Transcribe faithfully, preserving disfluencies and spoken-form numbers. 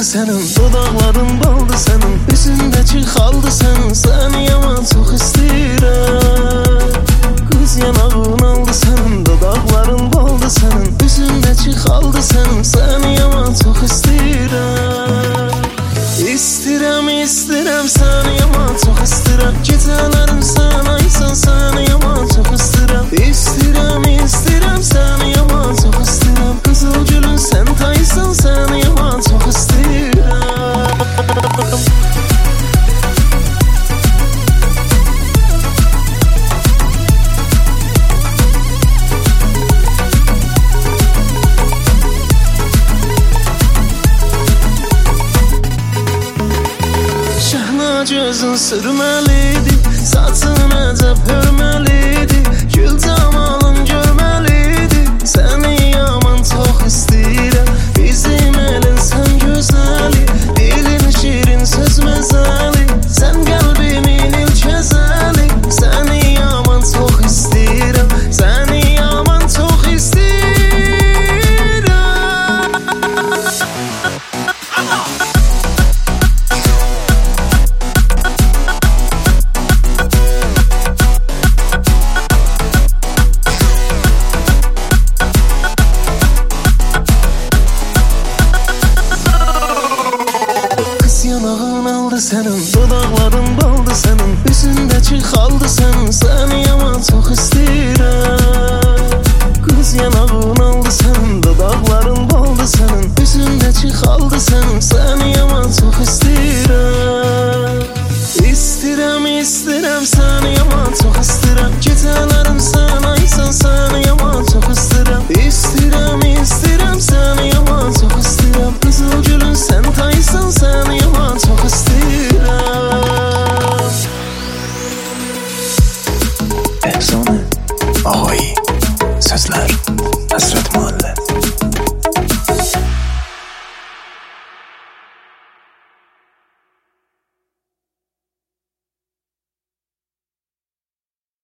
senin, dodaqların baldı senin, üzündəki xaldı senin, səni yaman çox istəyirəm. Qız yanağın aldı senin, dodaqların baldı senin, üzündəki xaldı senin, səni yaman çox istəyirəm. İstirəm, istirəm, səni yaman çox istəyirəm. Gecələrim sən aysan, səni yaman çox istəyirəm. İstirəm, istirəm, səni yaman çox istəyirəm. Qızıl gülün sən taysan, səni yaman çox istəyirəm. Şəhna gözün sürməliydi, saçın əcəb hörməliydi, gül camalın görməliydi, səni yaman çox istəyirəm. Bizim elin sən gözəli, dilin şirin söz məzəli, sən qəlbimin ilk əzəli, səni yaman çox istəyirəm, səni yaman çox istəyirəm. Yanağın aldı senin, dodaqların baldı senin, üzündəki xaldı senin.